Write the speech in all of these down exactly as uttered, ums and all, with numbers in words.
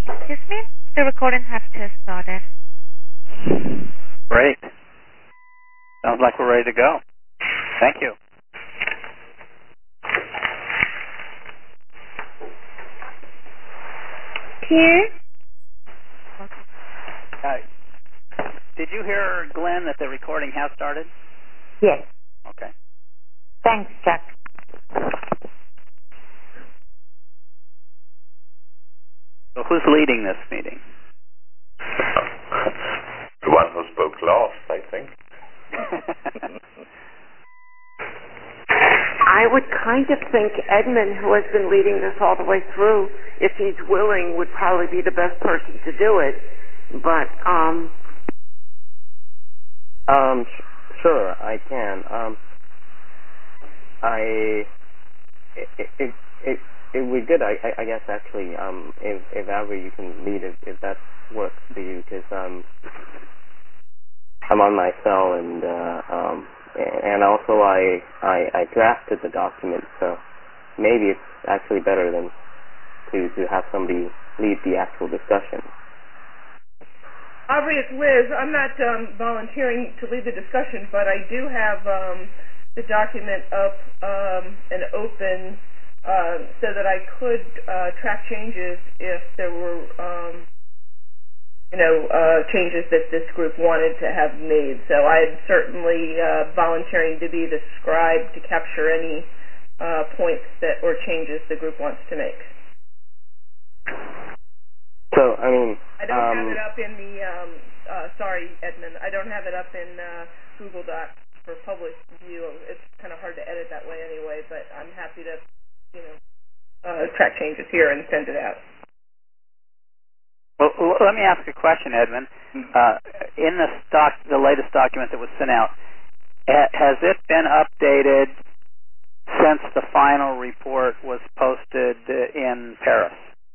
Excuse me? The recording has just started. Great. Sounds like we're ready to go. Thank you. Here? Uh, did you hear, Glenn, that the recording has started? Yes. Okay. Thanks, Chuck. So who's leading this meeting? The one who spoke last, I think. I would kind of think Edmund, who has been leading this all the way through, if he's willing, would probably be the best person to do it. But, um... Um, sh- sure, I can. Um, I... It, it, it, it would be good, I, I, I guess, actually, um, if, if ever you can lead it, if that works for you, because, um, I'm on my cell, and, uh, um, and also I, I, I drafted the document, so maybe it's actually better than to, to have somebody lead the actual discussion. Aubrey, it's Liz. I'm not um, volunteering to lead the discussion, but I do have um, the document up um, and open uh, so that I could uh, track changes if there were um, you know, uh, changes that this group wanted to have made. So I'm certainly uh, volunteering to be the scribe to capture any uh, points that or changes the group wants to make. So, I mean... I don't um, have it up in the, um, uh, sorry, Edmund, I don't have it up in uh, Google Docs for public view. It's kind of hard to edit that way anyway, but I'm happy to, you know, uh, track changes here and send it out. Well, l- let me ask a question, Edmund. Uh, in the stock, the latest document that was sent out, ha- has it been updated since the final report was posted uh, in Paris?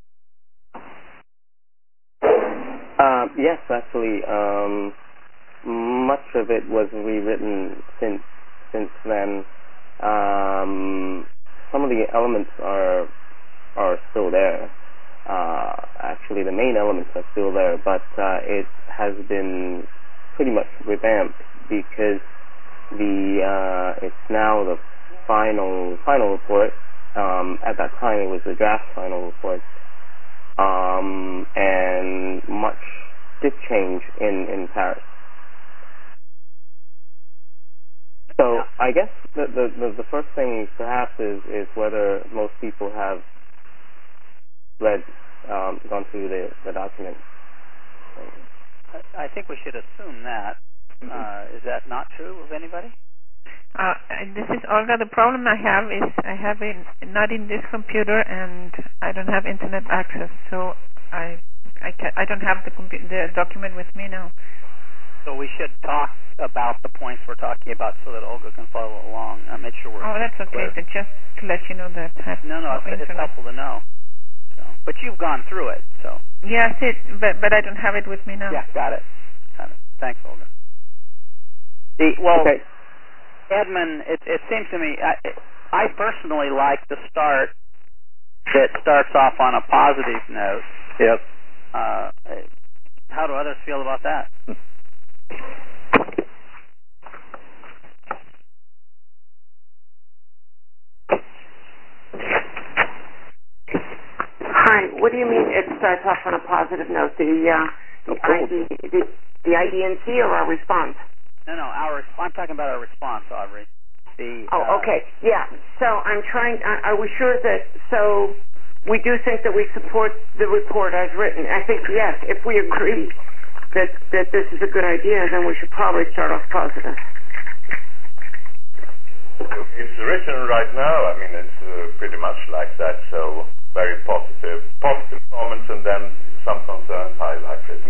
Uh, yes, actually, um, much of it was rewritten since since then. Um, some of the elements are are still there. Uh, actually, the main elements are still there, but uh, it has been pretty much revamped because the uh, it's now the final final report. Um, at that time, it was the draft final report. Um, and much did change in, in Paris. So I guess the, the, the, the first thing perhaps is, is whether most people have read, um, gone through the, the document. I think we should assume that. Uh, is that not true of anybody? Uh, this is Olga. The problem I have is I have it not in this computer, and I don't have internet access, so I I, ca- I don't have the compu- the document with me now. So we should talk about the points we're talking about so that Olga can follow along. Uh, make sure we're Oh, that's okay. clear. But just to let you know that I have No, no, it's, it's internet. helpful to know. So, but you've gone through it, so. Yes, it, but but I don't have it with me now. Yeah, got it. Got it. Thanks, Olga. The, well, Okay. Edmund, it, it seems to me, I, I personally like the start that starts off on a positive note. Yep. Uh, how do others feel about that? Hi, what do you mean it starts off on a positive note? The, uh, the, I D, the, the I D N C or our response? No, no, our, I'm talking about our response, Aubrey. The, Oh, uh, okay. Yeah. So I'm trying, uh, are we sure that, so we do think that we support the report as written? I think, yes, if we agree that, that this is a good idea, then we should probably start off positive. It's written right now, I mean, it's uh, pretty much like that, so very positive. Positive comments and then some concerns highlighted.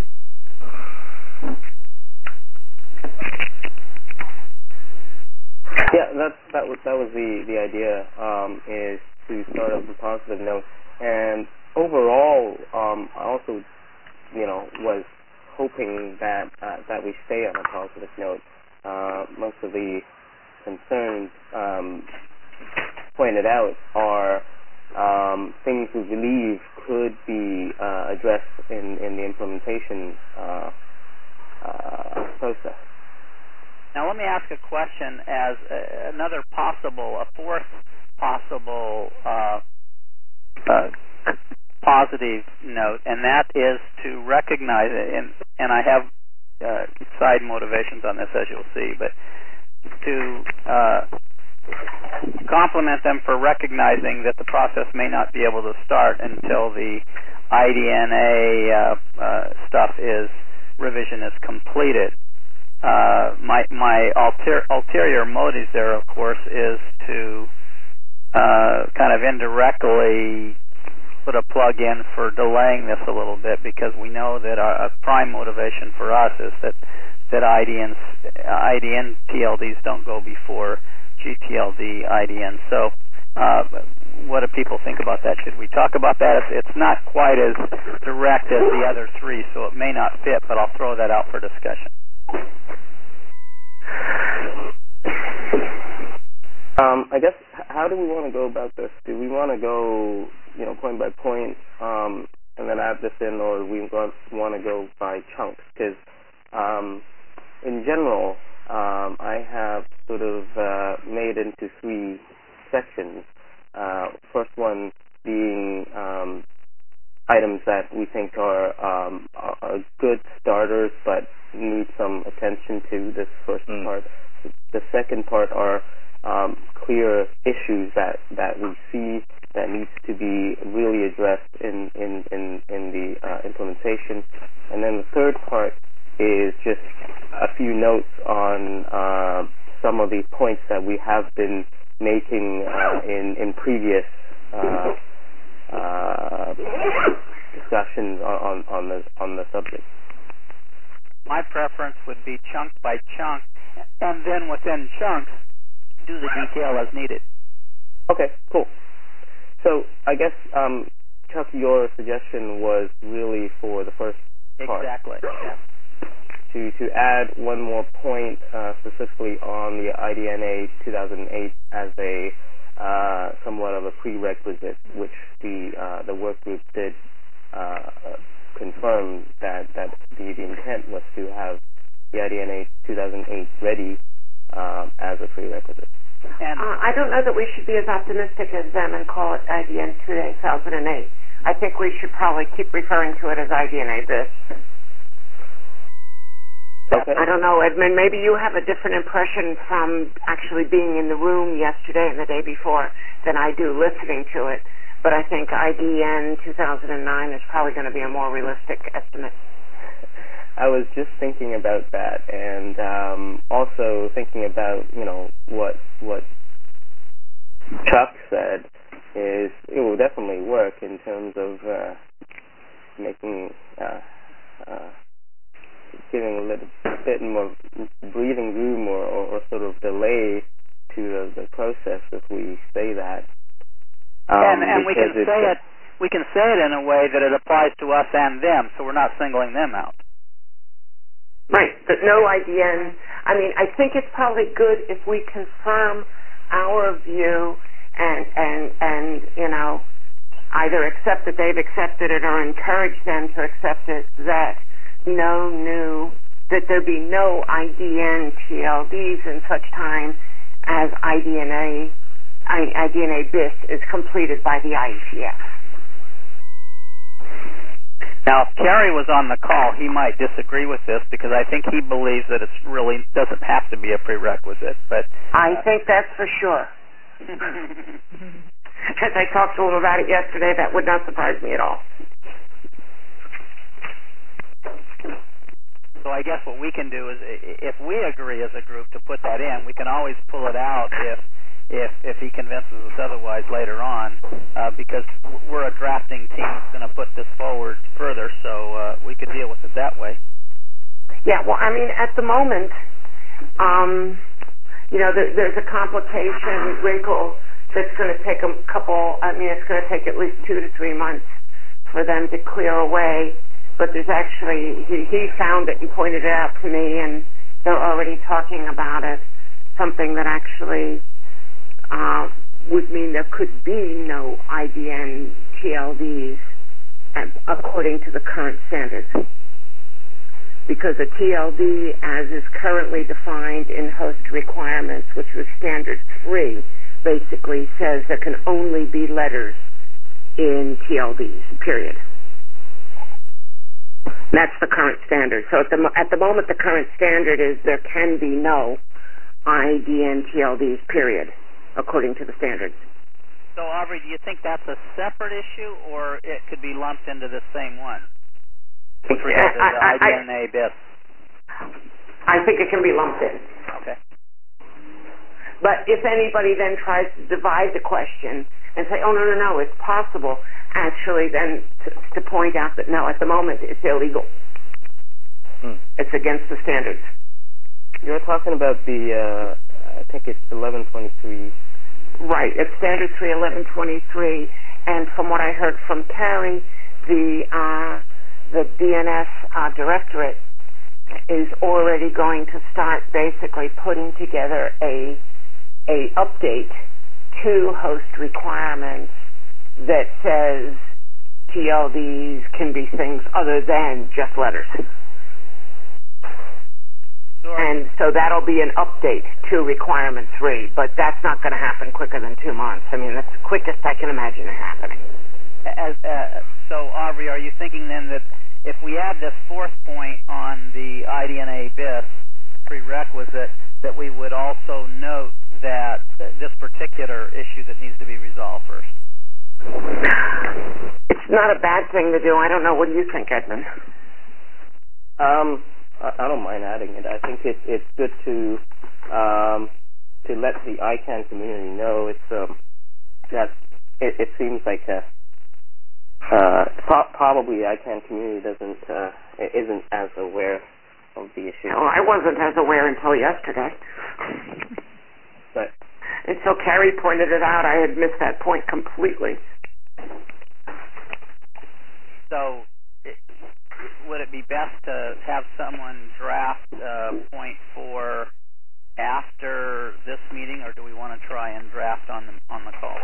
Yeah, that's, that was that was the the idea. Um, is to start off with a positive note, and overall, um, I also, you know, was hoping that uh, that we stay on a positive note. Uh, most of the concerns um, pointed out are um, things we believe could be uh, address in, in the implementation uh, uh, process. Now let me ask a question as a, another possible, a fourth possible uh, uh, positive note, and that is to recognize it, and, and I have uh, side motivations on this, as you'll see, but to uh, compliment them for recognizing that the process may not be able to start until the I D N A uh, uh, stuff is, revision is completed. Uh, my my ulter, ulterior motives there, of course, is to uh, kind of indirectly put a plug in for delaying this a little bit, because we know that a, a prime motivation for us is that that I D Ns, I D N T L Ds don't go before G T L D I D Ns. So, uh, what do people think about that? Should we talk about that? It's, it's not quite as direct as the other three, so it may not fit, but I'll throw that out for discussion. Um, I guess, how do we want to go about this? Do we want to go, you know, point by point, um, and then add this in, or we want to go by chunks? Because um, in general, um, I have sort of uh, made into three sections. Uh, first one being um, items that we think are, um, are good starters but need some attention to, this first mm. part. The second part are um, clear issues that, that we see that needs to be really addressed in, in, in, in the uh, implementation. And then the third part is just a few notes on uh, some of the points that we have been making uh, in, in previous uh, uh, discussions on, on the on the subject. My preference would be chunk by chunk, and then within chunks, do the detail as needed. Okay, cool. So I guess, um, Chuck, your suggestion was really for the first part. Exactly. Yeah. To to add one more point uh, specifically on the I D N A two thousand eight as a uh, somewhat of a prerequisite, which the uh, the work group did uh, confirm that that the, the intent was to have the I D N A two thousand eight ready um, as a prerequisite. And uh, I don't know that we should be as optimistic as them and call it I D N two thousand eight. I think we should probably keep referring to it as I D N A this. Okay. I don't know, Edmund, maybe you have a different impression from actually being in the room yesterday and the day before than I do listening to it, but I think I D N two thousand nine is probably going to be a more realistic estimate. I was just thinking about that, and um, also thinking about, you know, what what Chuck said is it will definitely work in terms of uh, making uh, uh, giving a little bit more breathing room or, or, or sort of delay to the, the process if we say that. Um, and and we can say it we can say it in a way that it applies to us and them, so we're not singling them out. Right, but no I D N. I mean, I think it's probably good if we confirm our view and and and you know either accept that they've accepted it or encourage them to accept it, that no new, that there be no I D N T L Ds in such time as I D N A, I D N A B I S is completed by the I E T F. Now, if Kerry was on the call, he might disagree with this because I think he believes that it really doesn't have to be a prerequisite. But I uh, think that's for sure. As I talked a little about it yesterday, that would not surprise me at all. So I guess what we can do is, if we agree as a group to put that in, we can always pull it out if if if he convinces us otherwise later on, uh, because we're a drafting team that's going to put this forward further, so uh, we could deal with it that way. Yeah, well, I mean, at the moment, um, you know, there, there's a complication wrinkle that's going to take a couple, I mean, it's going to take at least two to three months for them to clear away. But there's actually, he, he found it and pointed it out to me, and they're already talking about it, something that actually uh, would mean there could be no I D N T L Ds according to the current standards. Because a T L D, as is currently defined in host requirements, which was standard three, basically says there can only be letters in T L Ds, period. That's the current standard. So at the, at the moment, the current standard is there can be no I D N T L Ds, period, according to the standards. So, Aubrey, do you think that's a separate issue, or it could be lumped into the same one? With regard to the I D N A B I S? I think it can be lumped in. Okay. But if anybody then tries to divide the question and say, oh, no, no, no, it's possible, actually then to, to point out that, no, at the moment it's illegal. Hmm. It's against the standards. You're talking about the, uh, I think it's eleven twenty-three. Right, it's standard three eleven twenty-three, and from what I heard from Carrie, the uh, the D N S uh, directorate is already going to start basically putting together a a update to host requirements that says T L Ds can be things other than just letters. Sure. And so that'll be an update to requirement three, but that's not going to happen quicker than two months. I mean, that's the quickest I can imagine it happening. As, uh, so, Aubrey, are you thinking then that if we add this fourth point on the I D N A B I S prerequisite, that we would also note that this particular issue that needs to be resolved first? It's not a bad thing to do. I don't know. What do you think, Edmund? Um, I, I don't mind adding it. I think it, it's good to um, to let the I CANN community know. It's um, that it, it seems like a Uh, pro- probably I CANN community doesn't uh, isn't as aware of the issue. No, I wasn't as aware until yesterday. But until Carrie pointed it out, I had missed that point completely. So, it, would it be best to have someone draft uh, point four after this meeting, or do we want to try and draft on the on the call?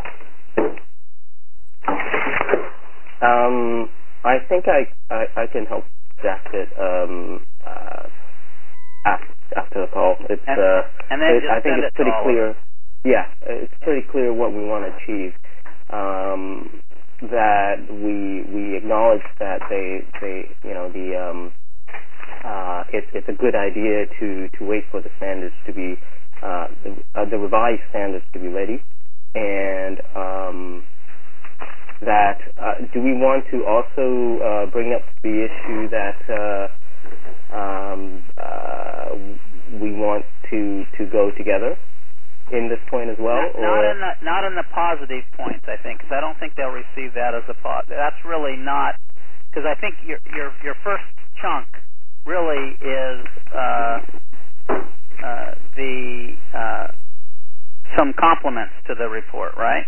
Um, I think I, I, I can help draft it um, uh, after, after the call. It's and, uh, and then it, just I think send it's it pretty to all clear. of us. Yeah, it's pretty clear what we want to achieve. Um, that we we acknowledge that they they you know the um, uh, it's it's a good idea to, to wait for the standards to be uh, the, uh, the revised standards to be ready, and um, that uh, do we want to also uh, bring up the issue that uh, um, uh, we want to to go together in this point as well? Not, or? not in the not in the positive points, I think, because I don't think they'll receive that as a po- that's really not, because I think your your your first chunk really is uh, uh, the uh, some compliments to the report, right?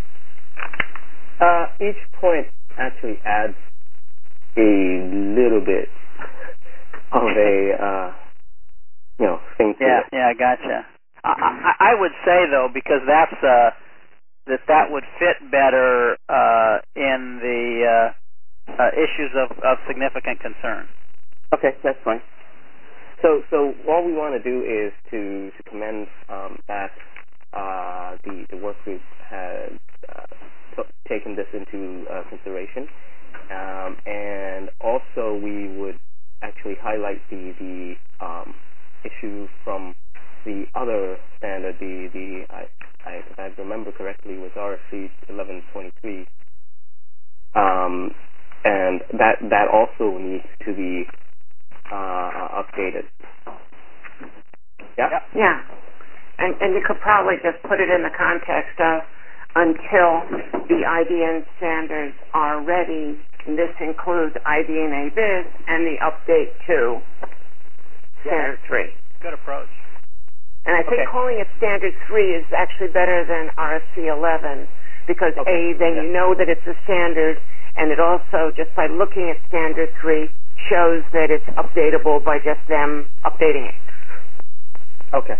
Uh, each point actually adds a little bit of a, uh, you know, thing to yeah, it. Yeah, I gotcha. I, I, I would say, though, because that's, uh, that that would fit better uh, in the uh, uh, issues of, of significant concern. Okay, that's fine. So, so all we want to do is to, to commend um, that uh, the, the work group has uh, t- taken this into uh, consideration, um, and also we would actually highlight the the um, issue from the other standard, the the I, I if I remember correctly was R F C eleven twenty-three, um, and that that also needs to be uh, updated. Yeah. Yep. Yeah. And, and you could probably just put it in the context of until the I D N standards are ready, and this includes I D N A B I S and the update to Standard Yeah. three. Good approach. And I think Okay. calling it Standard three is actually better than R F C eleven because, Okay. A, then Yeah. you know that it's a standard, and it also, just by looking at Standard three, shows that it's updatable by just them updating it. Okay.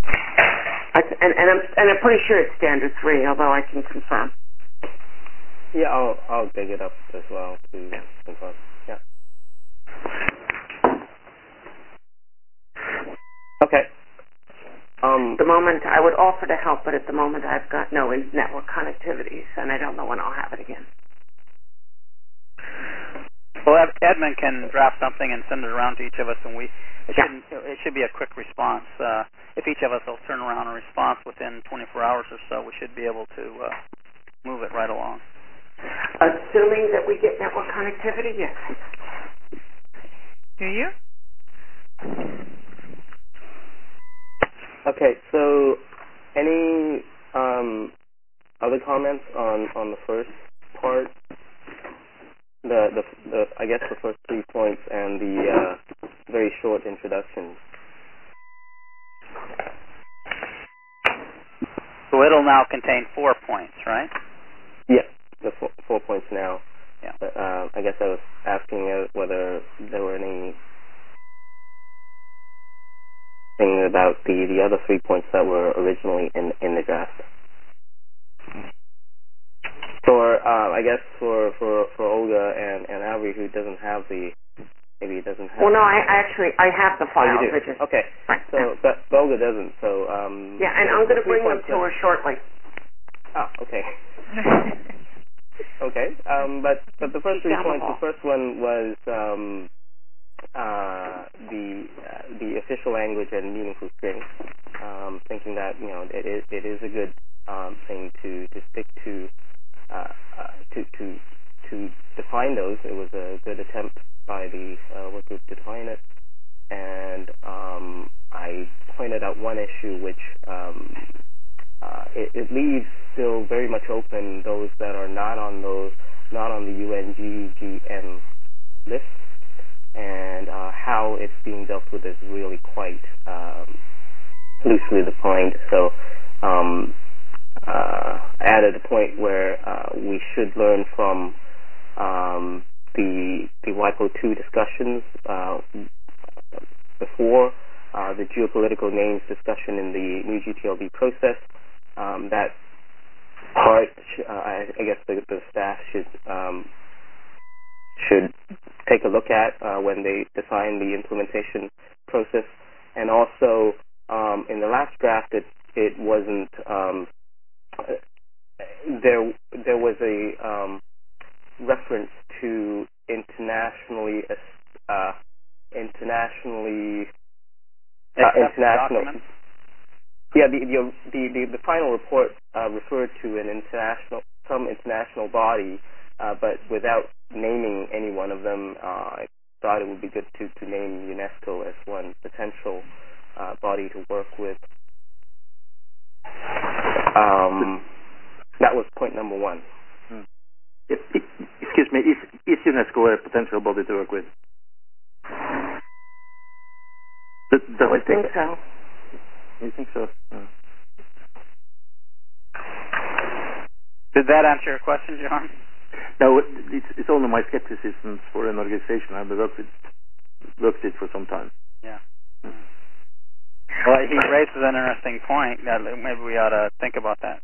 I, and, and, I'm, and I'm pretty sure it's Standard three, although I can confirm. Yeah, I'll I'll dig it up as well to confirm. Yeah. Okay. Um, At the moment, I would offer to help, but at the moment, I've got no in- network connectivity, and I don't know when I'll have it again. Well, Ed- Edmund can draft something and send it around to each of us, and we it Yeah. shouldn't it should be a quick response. Uh, if each of us will turn around a response within twenty-four hours or so, we should be able to uh, move it right along. Assuming that we get network connectivity, yes. Do you? okay. So, any um, other comments on on the first part? The, the, the, I guess the first three points and the uh, very short introduction. So it'll now contain four points, right? Yeah, the four, four points now. Yeah. But, uh, I guess I was asking uh, whether there were any thing about the, the other three points that were originally in in the draft. For uh, I guess for, for, for Olga and, and Avery, who doesn't have the maybe it doesn't have. Well, no, I actually I have the Oh, files. you do? I just, Okay. right. So, but Olga doesn't. So um. Yeah, and the, I'm going the to bring them points to that- her shortly. Ah, okay. Okay. Um, but but the first three Down the points. hall. The first one was um, uh, the uh, the official language and meaningful strings. Um, thinking that you know it is it is a good um, thing to to stick to uh, uh, to to to define those. It was a good attempt by the uh, work group to define it, and um, I pointed out one issue which. Um, Uh, it, it leaves still very much open those that are not on those, not on the U N G G N list, and uh, how it's being dealt with is really quite um, loosely defined. So, um, uh, added a point where uh, we should learn from um, the the WIPO two discussions uh, before uh, the geopolitical names discussion in the new G T L B process. Um, that part, uh, I, I guess the, the staff should um, should take a look at uh, when they define the implementation process. And also, um, in the last draft, it it wasn't um, there. There was a um, reference to internationally uh, internationally uh, international. Documents? Yeah, the the the, the, the final report uh, referred to an international, some international body, uh, but without naming any one of them. Uh, I thought it would be good to, to name UNESCO as one potential uh, body to work with. Um, that was point number one. Hmm. If, if, excuse me, is, is UNESCO a potential body to work with? Does, does I would think so. You think so? Hmm. Did that answer your question, John? No, it's, it's only my skepticism for an organization. I've worked with worked it for some time. Yeah. Mm. Well, he raises an interesting point that maybe we ought to think about that.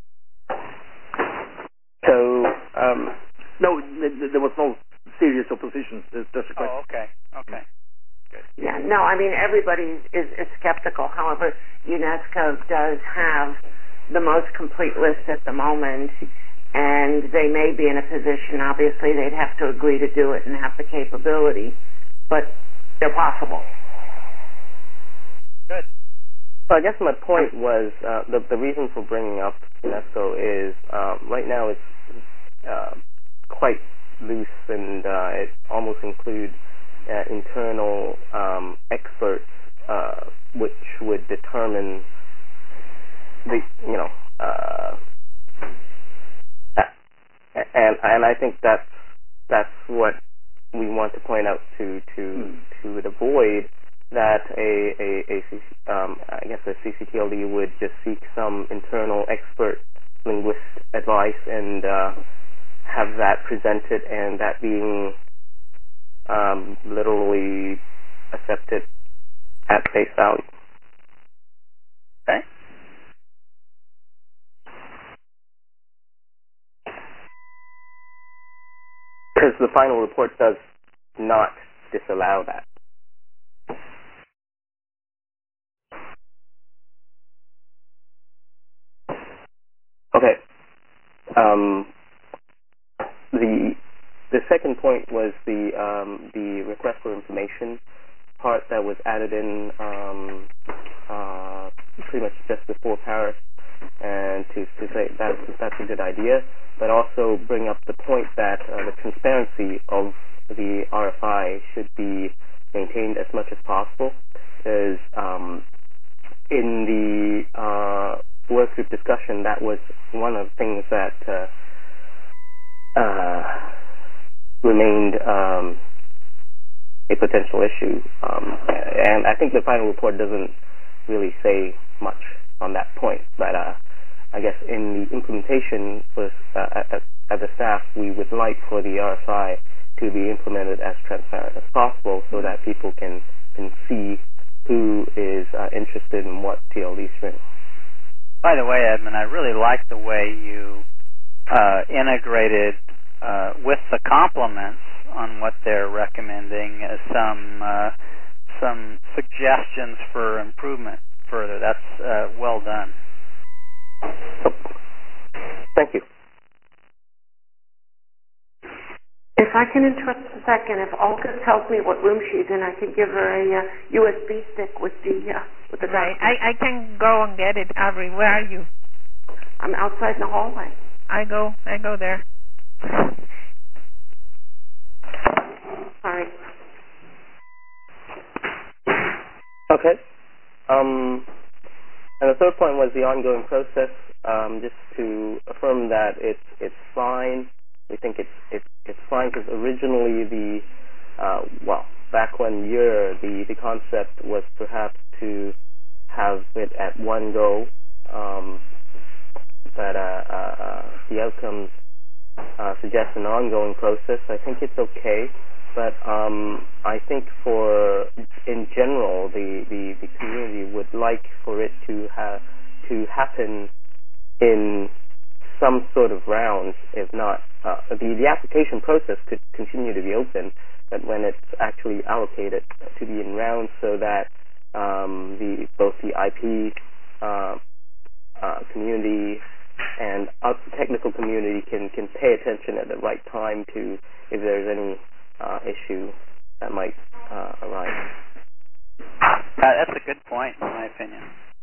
So, um, no, there was no serious opposition. There's just a question. Oh, okay. Okay. Good. Yeah, no, I mean, everybody is, is skeptical. However, UNESCO does have the most complete list at the moment, and they may be in a position, obviously, they'd have to agree to do it and have the capability, but they're possible. Good. So I guess my point was uh, the the reason for bringing up UNESCO is um, right now it's uh, quite loose, and uh, it almost includes uh, internal um, experts, uh, which would determine the you know, uh, and and I think that's that's what we want to point out to to Hmm. to avoid that a a, a C C, um, I guess a C C T L D would just seek some internal expert linguist advice and uh, have that presented, and that being um, literally accepted at face value. Okay. course, the final report does not disallow that. Okay. Um, the the second point was the um, the request for information part that was added in um, uh, pretty much just before Paris, and to, to say that's that's a good idea, but also bring up the point that uh, the transparency of the R F I should be maintained as much as possible, because um, in the uh, work group discussion, that was one of the things that uh, uh, remained um, a potential issue, um, and I think the final report doesn't really say much on that point, but uh, I guess in the implementation for, uh, as, as a staff, we would like for the R F I to be implemented as transparent as possible so that people can, can see who is uh, interested in what T L D stream. By the way, Edmund, I really like the way you uh, integrated uh, with the compliments on what they're recommending as some uh, some suggestions for improvement further. That's uh, well done. So, thank you. If I can interrupt a second, if Olga tells me what room she's in, I can give her a uh, U S B stick with the uh, with the Right. document. I, I can go and get it, Avery. Where are you? I'm outside in the hallway. I go. I go there. Sorry. Okay. Um, and the third point was the ongoing process. Um, just to affirm that it's it's fine. We think it's it's it's fine because originally the uh, well back one year the the concept was perhaps to have it at one go, um, but uh, uh, the outcomes uh, suggest an ongoing process. I think it's okay. But um, I think for, in general, the, the, the community would like for it to have to happen in some sort of rounds, if not, uh, the, the application process could continue to be open, but when it's actually allocated to be in rounds so that um, the both the I P uh, uh, community and us, the technical community can, can pay attention at the right time to if there's any Uh, issue that might uh, arise. Uh, that's a good point, in my opinion.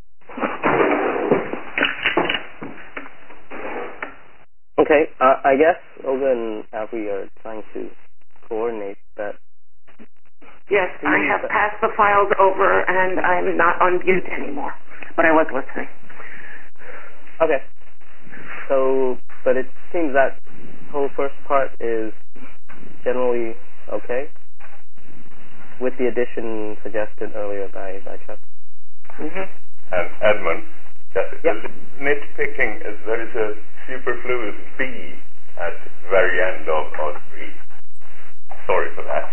Okay, uh, I guess Olga and Avery are trying to coordinate that. Yes, I have passed the files over, and I'm not on mute anymore, but I was listening. Okay. So, but it seems that whole first part is generally okay, with the addition suggested earlier by, by Chuck. Mm-hmm. And Edmund, just yep. nitpicking is there is a superfluous B at the very end of, of three. Sorry for that.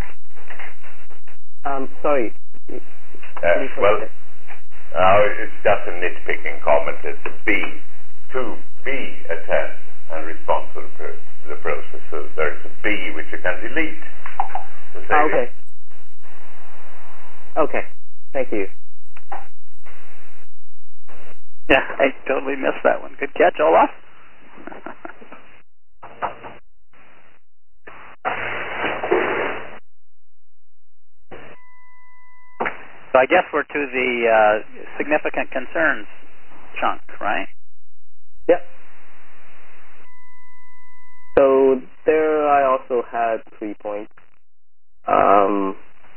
Um, sorry. Uh, well, uh, it's just a nitpicking comment. It's a B. To B attend and respond to the process. The process, so there's a B which you can delete. To save okay. it. Okay. Thank you. Yeah, I totally missed that one. Good catch, Olaf. So I guess we're to the uh, significant concerns chunk, right? Yep. So there I also had three points. Um,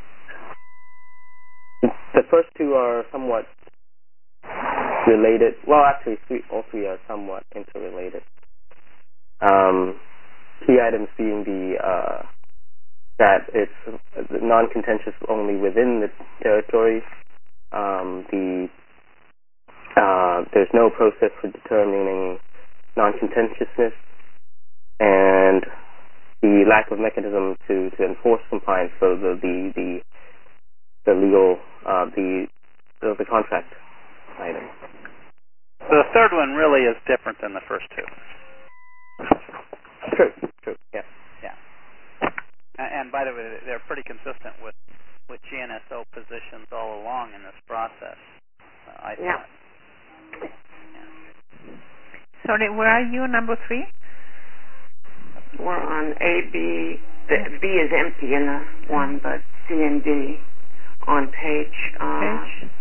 the first two are somewhat related. Well, actually, three, all three are somewhat interrelated. Um, key items being the uh, that it's non-contentious only within the territory. Um, the uh, there's no process for determining non-contentiousness, and the lack of mechanism to, to enforce compliance, so the the the, the legal uh, the, the the contract item. So the third one really is different than the first two. True, true, yeah, yeah. And by the way, they're pretty consistent with, with G N S O positions all along in this process, uh, I Yeah. thought. Yeah. Sorry, where are you? Number three? We're on A, B. The B is empty in the one, but C and D on page. Uh, Page?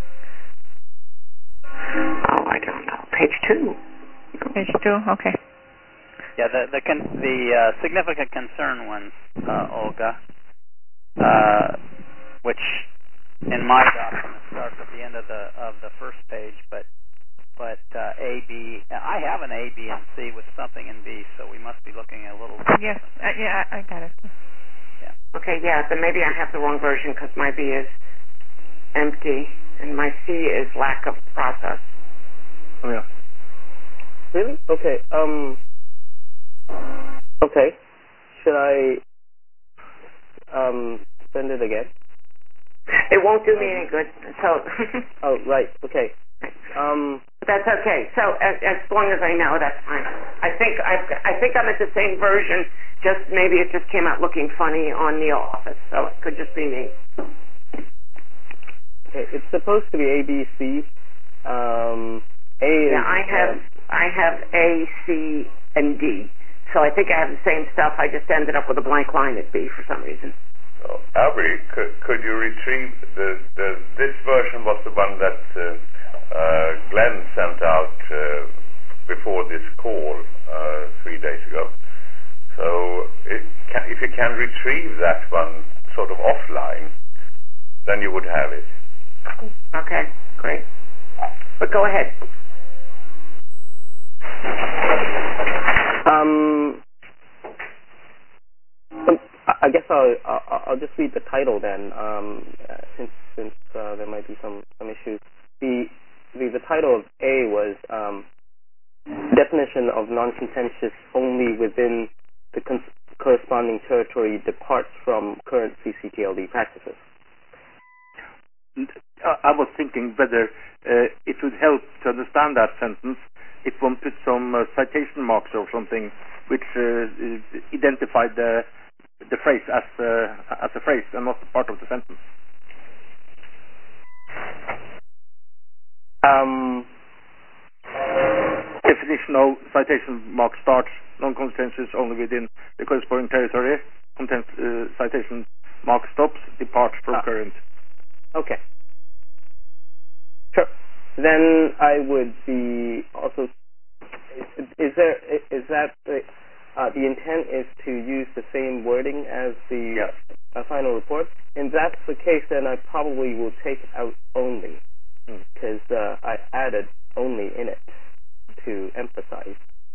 Oh, I don't know. Page two. Page two, okay. Yeah, the the con- the uh, significant concern ones, uh, Olga, uh, which in my document starts at the end of the of the first page, but but uh, A, B, I have an A, B, and C with something in B, so we must be looking at a little. Yes, uh, yeah, I, I got it. Yeah. Okay, yeah, then maybe I have the wrong version because my B is empty and my C is lack of process. Oh, yeah. Really? Okay. Um. Okay. Should I um send it again? It won't do me any good. So. Oh, right. Okay. Um. That's okay. So as, as long as I know, that's fine. I think I've, I think I'm at the same version. Just maybe it just came out looking funny on the Office, so it could just be me. Okay. It's supposed to be A, B, C. Um. A is. Yeah, I have um, I have A, C, and D. So I think I have the same stuff. I just ended up with a blank line at B for some reason. So, Abby, could, could you retrieve the, the this version was the one that uh, uh, Glenn sent out uh, before this call uh, three days ago. So it can, if you can retrieve that one sort of offline, then you would have it. Okay, great. But go ahead. Um. I guess I'll, I'll I'll just read the title then, um, uh, since since uh, there might be some, some issues. The, the the title of A was um, definition of non-contentious only within the con- corresponding territory departs from current C C T L D practices. I was thinking whether uh, it would help to understand that sentence if one put some uh, citation marks or something which uh, identified the the phrase as uh, as a phrase and not part of the sentence. Um, Definition of citation mark starts non-contentious only within the corresponding territory. Content, uh, citation mark stops departs from ah, current. Okay. Sure. Then I would be also. Is, is there is that the uh, the intent is to use the same wording as the Yes. uh, final report? If that's the case, then I probably will take out only, because uh, I added only in it to emphasize.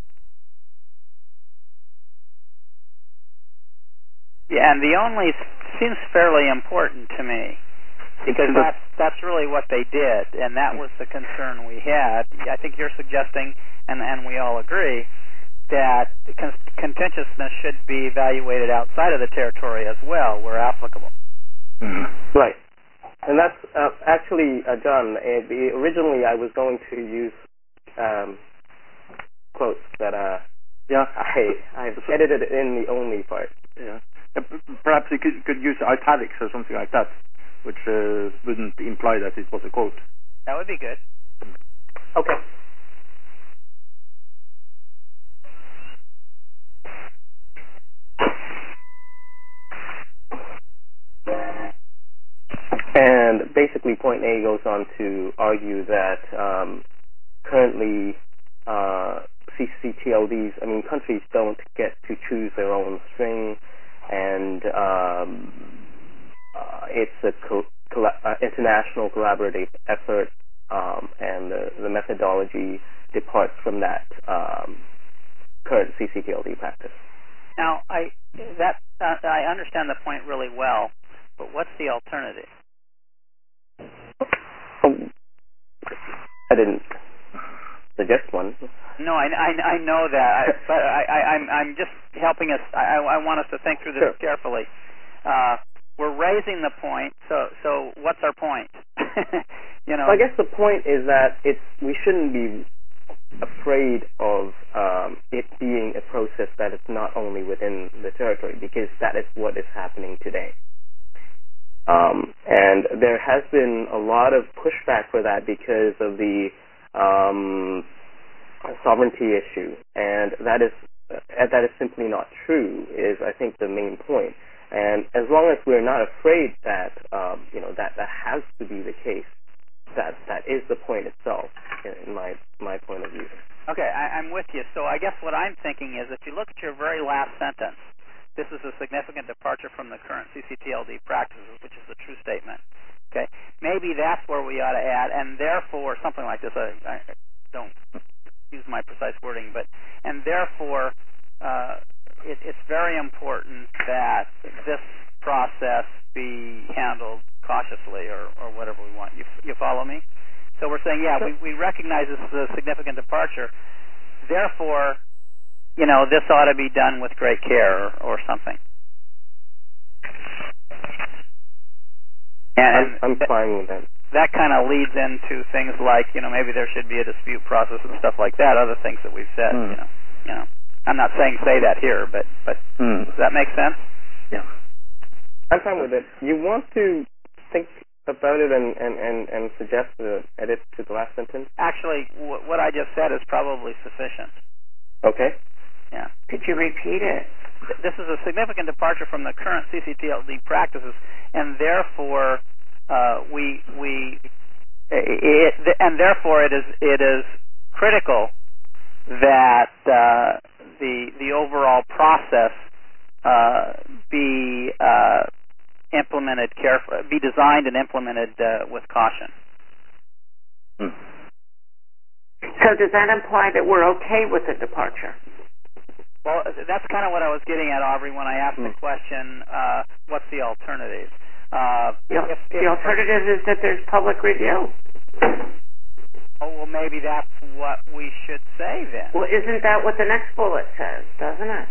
Yeah, and the only seems fairly important to me because that's that's really what they did, and that was the concern we had. I think you're suggesting, and and we all agree, that con- contentiousness should be evaluated outside of the territory as well, where applicable. Mm-hmm. Right. And that's uh, actually, uh, John, uh, the, originally I was going to use um, quotes that uh, yeah. I, I've edited in the only part. Yeah. Uh, perhaps you could, could use italics or something like that, which uh, wouldn't imply that it was a quote. That would be good. Okay. And basically, point A goes on to argue that um, currently uh, C C T L Ds, I mean, countries don't get to choose their own string, and um, uh, it's a co- colla- uh, international collaborative effort, um, and the, the methodology departs from that um, current C C T L D practice. Now, I that uh, I understand the point really well, but what's the alternative? Oh, I didn't suggest one. No, I, I, I know that, I, but I, I, I'm I'm just helping us. I, I want us to think through this Sure. carefully. Uh, we're raising the point, so so what's our point? you know. Well, I guess the point is that it's we shouldn't be afraid of um, it being a process that it's not only within the territory, because that is what is happening today. Um, and there has been a lot of pushback for that because of the um, sovereignty issue, and that is uh, that is simply not true. Is I think the main point. And as long as we're not afraid that um, you know that that has to be the case, that that is the point itself, in my my point of view. Okay, I, I'm with you. So I guess what I'm thinking is, if you look at your very last sentence, this is a significant departure from the current C C T L D practices, which is the true statement. Okay, maybe that's where we ought to add, and therefore something like this. I, I don't use my precise wording, but and therefore. Uh, It, it's very important that this process be handled cautiously, or, or whatever we want. You, you follow me? So we're saying, yeah, we, we recognize this is a significant departure. Therefore, you know, this ought to be done with great care, or, or something. And I'm, I'm th- fine with that. That kind of leads into things like, you know, maybe there should be a dispute process and stuff like that. Other things that we've said, mm. you know, you know. I'm not saying say that here, but but mm. does that make sense? Yeah. I'm fine with it. You want to think about it and, and, and, and suggest the edit to the last sentence? Actually, w- what I just said is probably sufficient. Okay. Yeah. Could you repeat it? Th- This is a significant departure from the current C C T L D practices, and therefore uh, we we it, it, and therefore it is it is critical that uh, the the overall process uh, be uh, implemented carefully, be designed and implemented uh, with caution. Mm. So does that imply that we're okay with the departure? Well, that's kind of what I was getting at, Aubrey, when I asked Mm. the question, uh, what's the alternative? Uh, The, if, the if, alternative is that there's public review. Oh, well, maybe that's what we should say then. Well, isn't that what the next bullet says, doesn't it?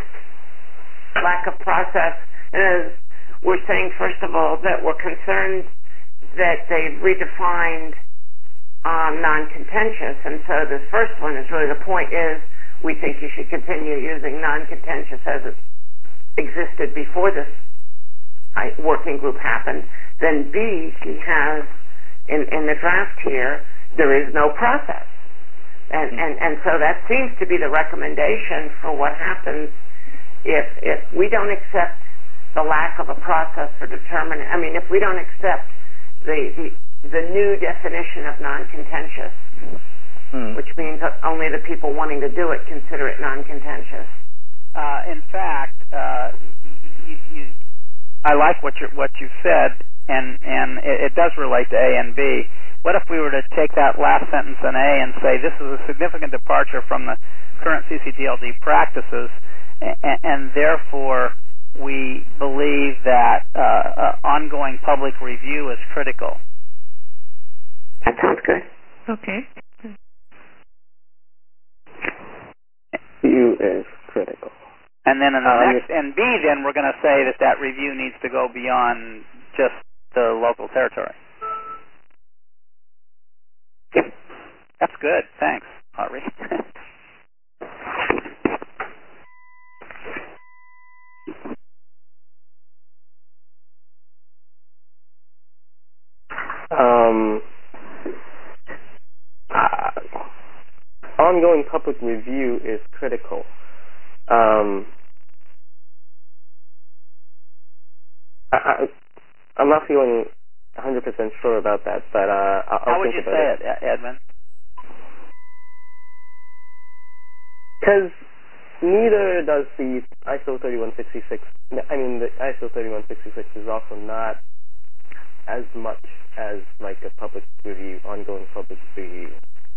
Lack of process. Is, we're saying, first of all, that we're concerned that they've redefined um, non-contentious, and so this first one is really the point is we think you should continue using non-contentious as it existed before this working group happened. Then B, he has, in, in the draft here, there is no process. And, and and so that seems to be the recommendation for what happens if if we don't accept the lack of a process for determining, I mean, if we don't accept the the, the new definition of non-contentious, mm. which means that only the people wanting to do it consider it non-contentious. Uh, in fact, uh, you, you, I like what you what you said, and and it, it does relate to A and B. What if we were to take that last sentence in A and say this is a significant departure from the current C C T L D practices, and, and therefore we believe that uh, uh, ongoing public review is critical? That sounds good. Okay. Review is critical. And then in the Uh, next, in B, then we're going to say that that review needs to go beyond just the local territory. Yep. That's good. Thanks, Aubrey. um, uh, ongoing public review is critical. Um, I, I, I'm not feeling one hundred percent sure about that, but uh, I'll, I'll How would think you about say it. it, Edmund? Because neither does the I S O thirty-one sixty-six. I mean, the I S O thirty-one sixty-six is also not as much as like a public review, ongoing public review.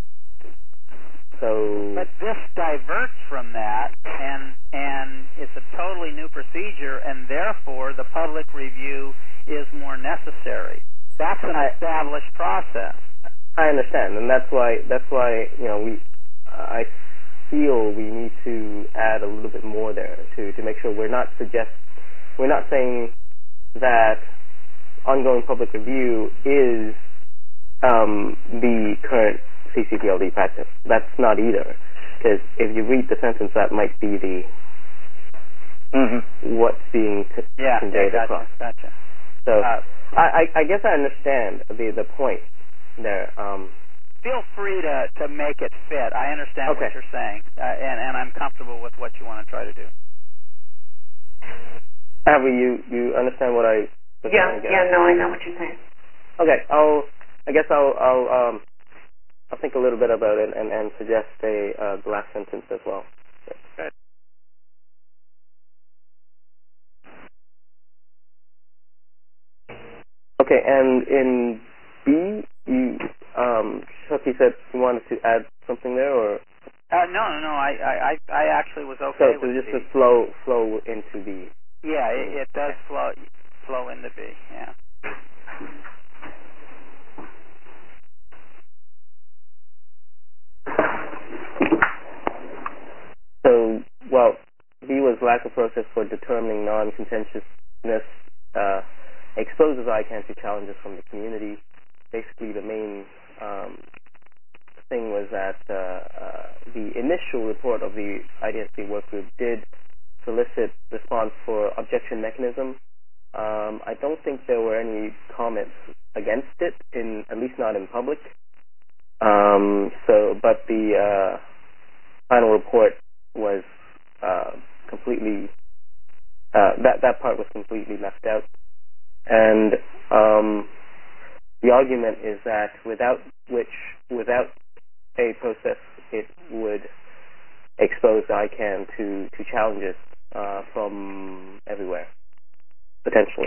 So, But this diverts from that, and and it's a totally new procedure, and therefore the public review is more necessary. That's an I, established process. I understand, and that's why that's why you know we I feel we need to add a little bit more there to to make sure we're not suggest we're not saying that ongoing public review is um, the current C C T L D practice. That's not either. because if you read the sentence, that might be the mm-hmm. what's being c- yeah, conveyed yeah, gotcha, across. Gotcha. So uh, I, I, I guess I understand the the point there. Um, feel free to, to make it fit. I understand okay. what you're saying, uh, and, and I'm comfortable with what you want to try to do. However, you, you understand what I was Yeah, trying to get yeah, at? no, I know what you're saying. Okay, I'll, I guess I'll, I'll, um, I'll think a little bit about it and, and suggest a uh, the last sentence as well. Good. Okay, and in B, you, um, Chucky said you wanted to add something there, or? Uh, no, no, no. I, I, I I actually was So, okay so with just B. to flow, flow into B. Yeah, it, it does Okay. flow flow into B. Yeah. So, well, B was lack of process for determining non-contentiousness, uh, exposes I CANN to challenges from the community. Basically, the main um, thing was that uh, uh, the initial report of the I D N C work group did solicit response for objection mechanism. Um, I don't think there were any comments against it, in at least not in public. Um, so, but the uh, final report was uh, completely uh, that that part was completely left out, and um, the argument is that without which without a process, it would expose I CANN to to challenges uh, from everywhere, potentially.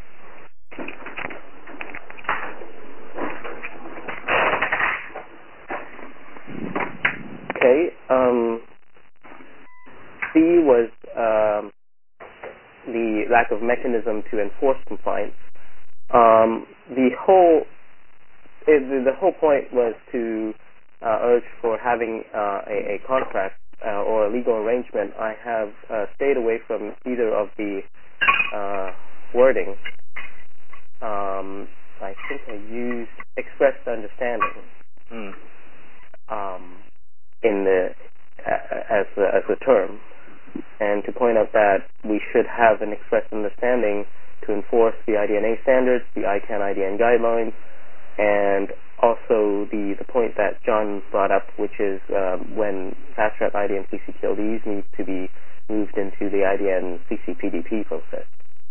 Okay. Um, C was um, the lack of mechanism to enforce compliance. Um, the whole it, the, the whole point was to uh, urge for having uh, a, a contract uh, or a legal arrangement. I have uh, stayed away from either of the uh, wording. Um, I think I used expressed understanding mm. um, in the uh, as a, as a term, and to point out that we should have an expressed understanding to enforce the I D N A standards, the I CANN I D N guidelines, and also the, the point that John brought up, which is um, when fast-track I D N C C P L Ds need to be moved into the I D N C C P D P process.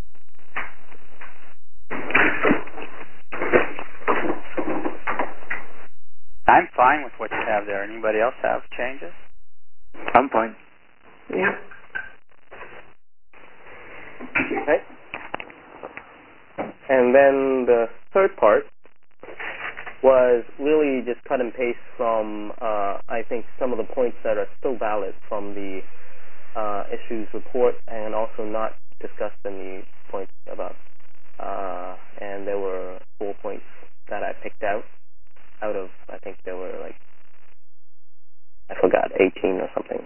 I'm fine with what you have there. Anybody else have changes? I'm fine. Yeah. Okay. And then the third part was really just cut and paste from, uh, I think, some of the points that are still valid from the uh, issues report, and also not discussed in the points above. Uh, and there were four points that I picked out, out of, I think there were like, I forgot, eighteen or something.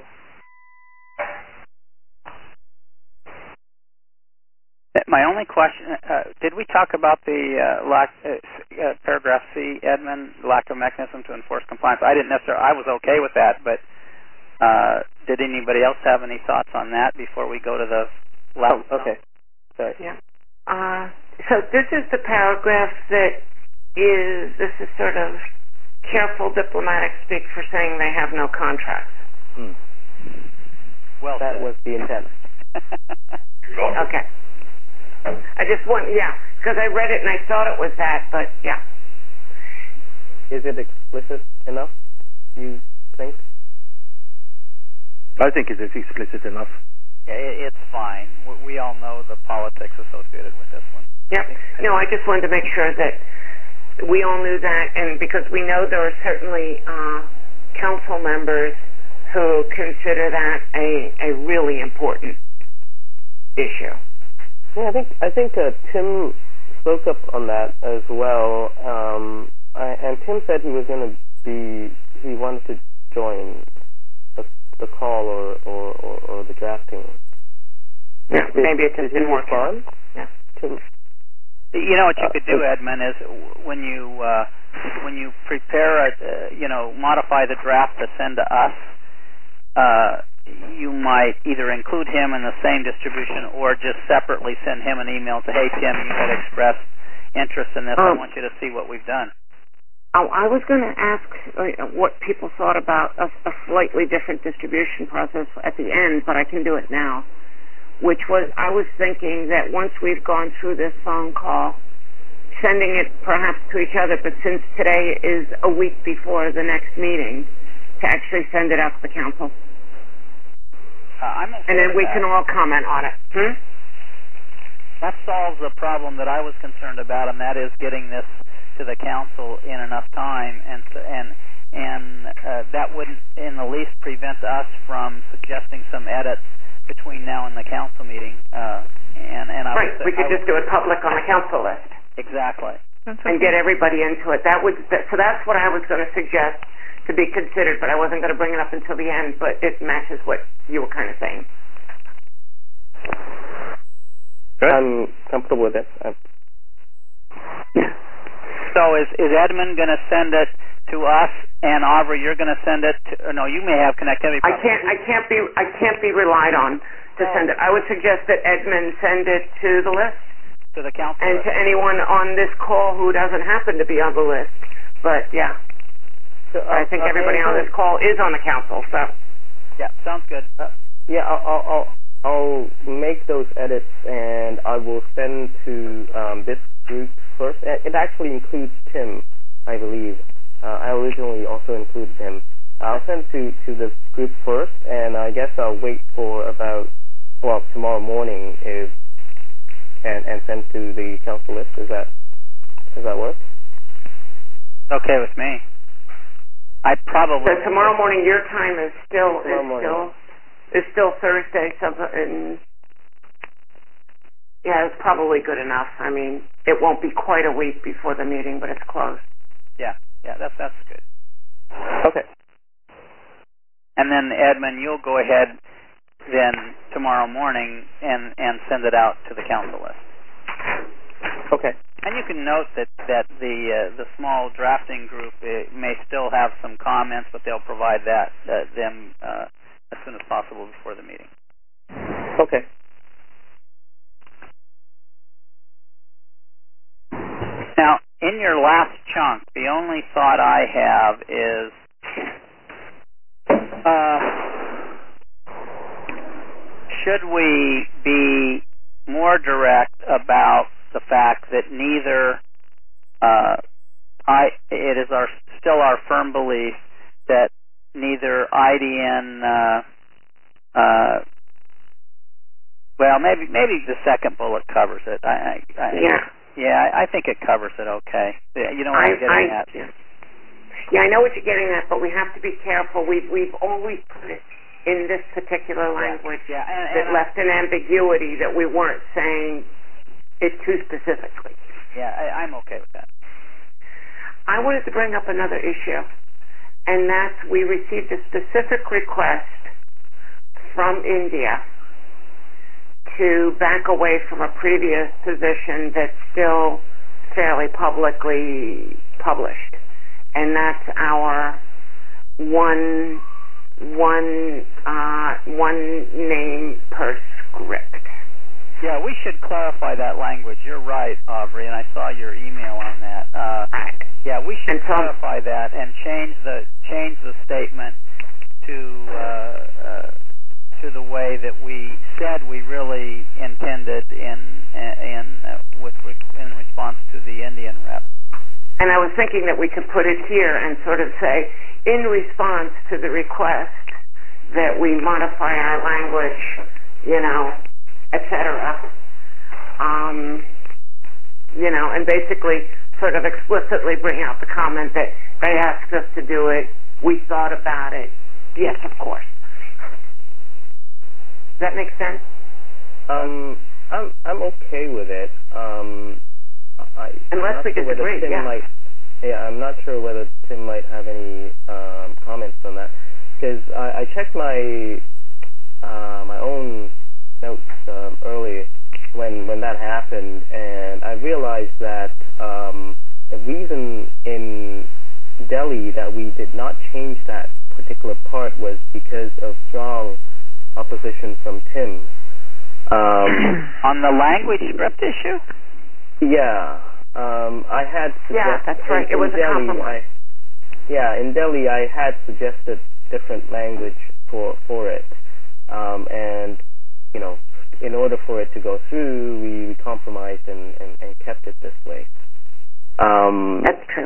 My only question, uh, did we talk about the uh, lack, uh, uh, paragraph C, Edmund, lack of mechanism to enforce compliance? I didn't necessarily, I was okay with that, but uh, did anybody else have any thoughts on that before we go to the last? Oh, okay. Sorry. Yeah. Uh, so this is the paragraph that is, this is sort of careful diplomatic speak for saying they have no contracts. Hmm. Well, that was the intent. Okay. I just want, yeah, because I read it and I thought it was that, but yeah. Is it explicit enough, you think? I think it is explicit enough. Yeah, it's fine. We all know the politics associated with this one. Yep. No, I just wanted to make sure that we all knew that, and because we know there are certainly uh, council members who consider that a, a really important issue. Yeah, I think I think uh, Tim spoke up on that as well, um, I, and Tim said he was going to be he wanted to join the, the call or, or, or, or the drafting. Yeah, did, maybe it just did didn't work out. Yeah. Tim. You know what you Uh, could do, Edmund, is when you uh, when you prepare a uh, you know modify the draft to send to us, uh, you might either include him in the same distribution or just separately send him an email to, hey, Tim, you had expressed interest in this. Um, I want you to see what we've done. Oh, I was going to ask uh, what people thought about a, a slightly different distribution process at the end, but I can do it now, which was I was thinking that once we've gone through this phone call, sending it perhaps to each other, but since today is a week before the next meeting, to actually send it out to the council. Uh, I'm okay and then with we that. can all comment on it. Hmm? That solves the problem that I was concerned about, and that is getting this to the council in enough time, and and and uh, that wouldn't in the least prevent us from suggesting some edits between now and the council meeting. Uh, and and I right, would, we could I just do it public on the council list. Exactly. And get everybody into it. That would that, so that's what I was going to suggest to be considered, but I wasn't going to bring it up until the end. But it matches what you were kind of saying. Good. I'm comfortable with it. I'm... Yeah. So is is Edmund going to send it to us, and Aubrey, you're going to send it to? No, you may have connectivity I problems. can't. I can't be. I can't be relied on to oh. send it. I would suggest that Edmund send it to the list. To the council and list. to anyone on this call who doesn't happen to be on the list. But yeah, so, uh, I think uh, everybody on this call is on the council. So yeah, sounds good. Uh, yeah, I'll, I'll I'll I'll make those edits and I will send to um, this group first. It actually includes Tim, I believe. Uh, I originally also included him. I'll send to to this group first, and I guess I'll wait for about well tomorrow morning if. And, and send to the council list. Is that does that work? Okay with me. I probably. So tomorrow morning, your time is still is morning. still is still Thursday. So and yeah, it's probably good enough. I mean, it won't be quite a week before the meeting, but it's close. Yeah, yeah, that's that's good. Okay. And then Edmund, you'll go ahead. Then tomorrow morning and, and send it out to the council list. Okay. And you can note that, that the uh, the small drafting group uh, may still have some comments, but they'll provide that uh, them uh, as soon as possible before the meeting. Okay. Now, in your last chunk, the only thought I have is uh, should we be more direct about the fact that neither uh, I it is our still our firm belief that neither I D N uh, uh, well maybe maybe the second bullet covers it. I, I, I yeah yeah I, I think it covers it okay. You know what I, I'm getting I, at. Yeah. yeah, I know what you're getting at, but we have to be careful. We've we've always put it in this particular language yeah, yeah. And, that and left an ambiguity that we weren't saying it too specifically. Yeah, I, I'm okay with that. I wanted to bring up another issue, and that's we received a specific request from India to back away from a previous position that's still fairly publicly published, and that's our one one uh, one name per script. Yeah, we should clarify that language. You're right, Aubrey, and I saw your email on that. Uh, right. Yeah, we should and clarify so, that and change the change the statement to uh, uh, to the way that we said we really intended in in uh, with in response to the Indian rep. And I was thinking that we could put it here and sort of say, in response to the request that we modify our language, you know, et cetera. Um, you know, and basically sort of explicitly bring out the comment that they asked us to do it, we thought about it, yes, of course. Does that make sense? Um, I'm I'm okay with it. Um, I, Unless we sure disagree, Tim yeah. Might, yeah, I'm not sure whether Tim might have any um, comments on that, because I, I checked my uh, my own notes um, earlier when when that happened, and I realized that um, the reason in Delhi that we did not change that particular particular part was because of strong opposition from Tim. Um, On the language script issue? Yeah. Um, I had suggested... Yeah, that's right. In, it was in a Delhi, compromise. I, yeah, in Delhi I had suggested different language for, for it. Um, and, you know, in order for it to go through, we, we compromised and, and, and kept it this way. Um, that's true.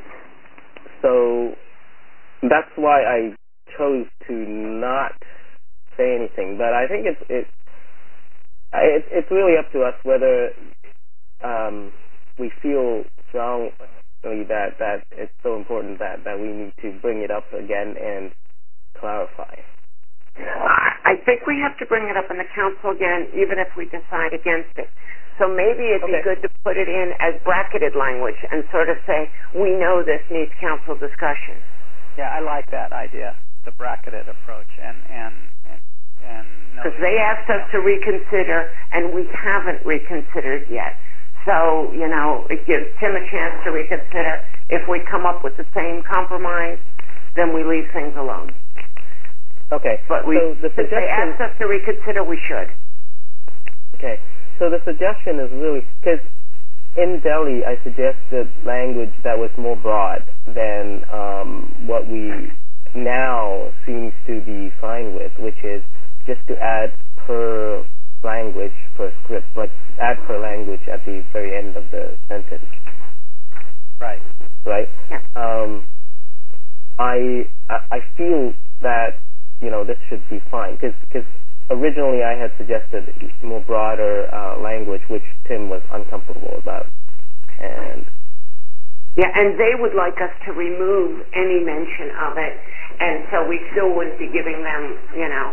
So that's why I chose to not say anything. But I think it's it, it it's really up to us whether um, we feel strongly that that it's so important that, that we need to bring it up again and clarify. I think we have to bring it up in the council again, even if we decide against it. So maybe it'd Okay. be good to put it in as bracketed language and sort of say, we know this needs council discussion. Yeah, I like that idea, the bracketed approach, and and and, and because they asked us to reconsider, and we haven't reconsidered yet. So you know, it gives Tim a chance to reconsider. If we come up with the same compromise, then we leave things alone. Okay. But we, so the since they suggestion, asked us to reconsider, we should. Okay. So the suggestion is really because in Delhi, I suggested language that was more broad than um, what we now seems to be fine with, which is just to add per language, per script, like add per language at the very end of the sentence. Right. Right. Yeah. Um, I I feel that you know this should be fine because because. Originally, I had suggested more broader uh, language, which Tim was uncomfortable about, and yeah, and they would like us to remove any mention of it, and so we still wouldn't be giving them, you know,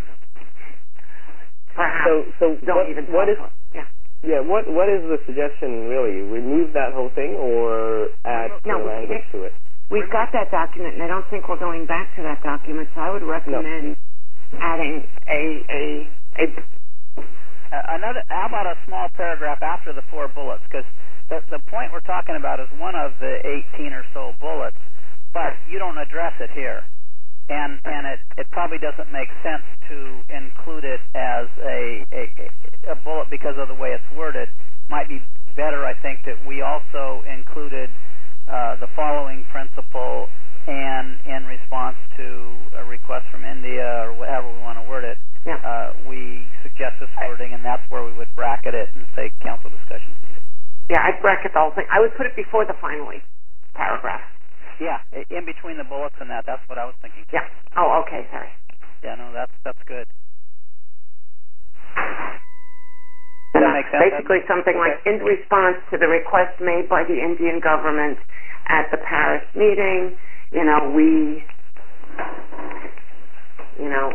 perhaps so so don't what, even what is talk. Yeah, yeah what what is the suggestion really? Remove that whole thing or add no, more language we, to it? We've got that document, and I don't think we're going back to that document, so I would recommend. No. Adding a a a. Uh, another. How about a small paragraph after the four bullets? Because the the point we're talking about is one of the eighteen or so bullets, but you don't address it here, and and it it probably doesn't make sense to include it as a a, a bullet because of the way it's worded. Might be better, I think, that we also included uh, the following principle. And in response to a request from India or whatever we want to word it, yeah. uh, we suggest this wording, and that's where we would bracket it and say council discussion. Yeah, I'd bracket the whole thing. I would put it before the finally paragraph. Yeah, in between the bullets and that. That's what I was thinking. Yeah. Oh, okay. Sorry. Yeah, no, that's that's good. Does that make sense? Basically, something okay. like in response to the request made by the Indian government at the Paris meeting. You know, we, you know,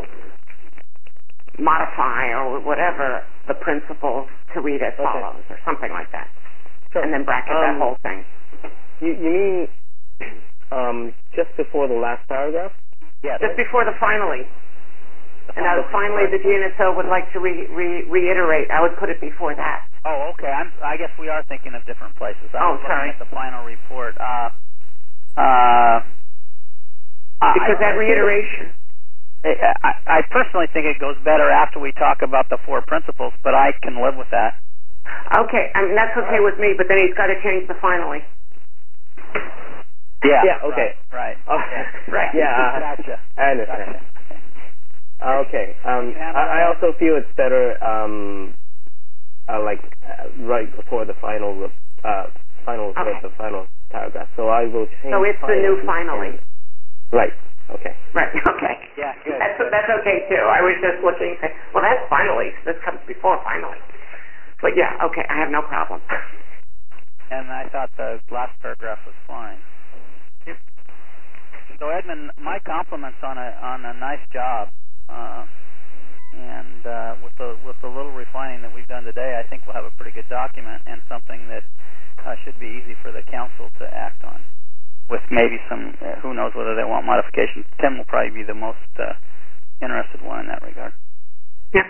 modify or whatever the principles to read as okay. follows, or something like that, sure. and then bracket um, that whole thing. You you mean um, just before the last paragraph? Yeah. Just before the finally. The and I would finally, the D N S O would like to re, re, reiterate. I would put it before that. Oh, okay. I'm, I guess we are thinking of different places. I oh, was sorry. looking at the final report. Uh, uh, Because that reiteration. I, I personally think it goes better after we talk about the four principles, but I can live with that. Okay, I mean, that's okay with me, but then he's got to change the finally. Yeah. Yeah, okay. Right. right. Okay. Right. Yeah, uh, gotcha. I understand. Gotcha. Okay. Um, I, I also feel it's better, um, uh, like, uh, right before the final, uh, final, okay. the final paragraph. So I will change. So it's the new finally. Right. Okay. Right. Okay. Yeah. Good. That's good. that's okay too. I was just looking. Well, that's finally. This comes before finally. But yeah. Okay. I have no problem. And I thought the last paragraph was fine. Yep. So Edmund, my compliments on a on a nice job. Uh, and uh, with the with the little refining that we've done today, I think we'll have a pretty good document and something that uh, should be easy for the council to act on. With maybe some, uh, who knows whether they want modifications. Tim will probably be the most uh, interested one in that regard. Yeah.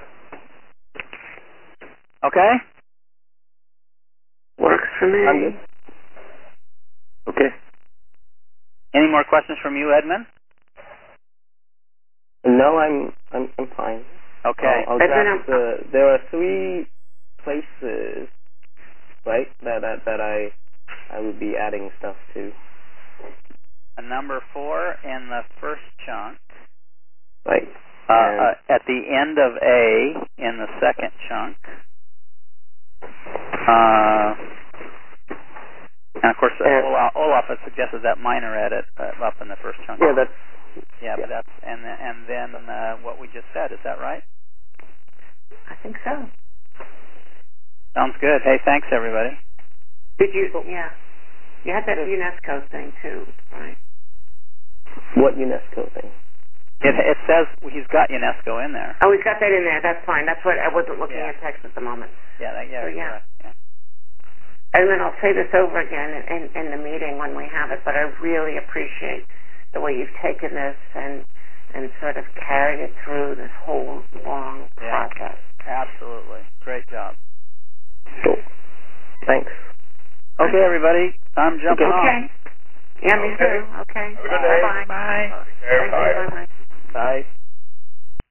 Okay? Works for me. Okay. Any more questions from you, Edmund? No, I'm I'm I'm fine. Okay. I'll, I'll draft the, there are three places, right, that that, that I I would be adding stuff to. A number four in the first chunk. Right. Uh, uh, at the end of A in the second chunk. Uh, and of course, uh, Olaf, Olaf had suggested that minor edit uh, up in the first chunk. Yeah, that's. Yeah, yeah. but that's and then, and then uh, what we just said. Is that right? I think so. Sounds good. Hey, thanks everybody. Did you? Yeah. You had that UNESCO thing too, right? What UNESCO thing? It, it says he's got UNESCO in there. Oh, he's got that in there. That's fine. That's what I wasn't looking Yeah. at text at the moment. Yeah, that, yeah, So, yeah. correct. Yeah. And then I'll say this over again in, in, in the meeting when we have it, but I really appreciate the way you've taken this and and sort of carried it through this whole long Yeah. process. Absolutely. Great job. Cool. Thanks. Okay, everybody. I'm jumping Okay. off. Yeah, me Okay. too. Okay. Have a good day. Bye-bye. Bye. Take care. Thank you. Bye. Bye-bye. Bye.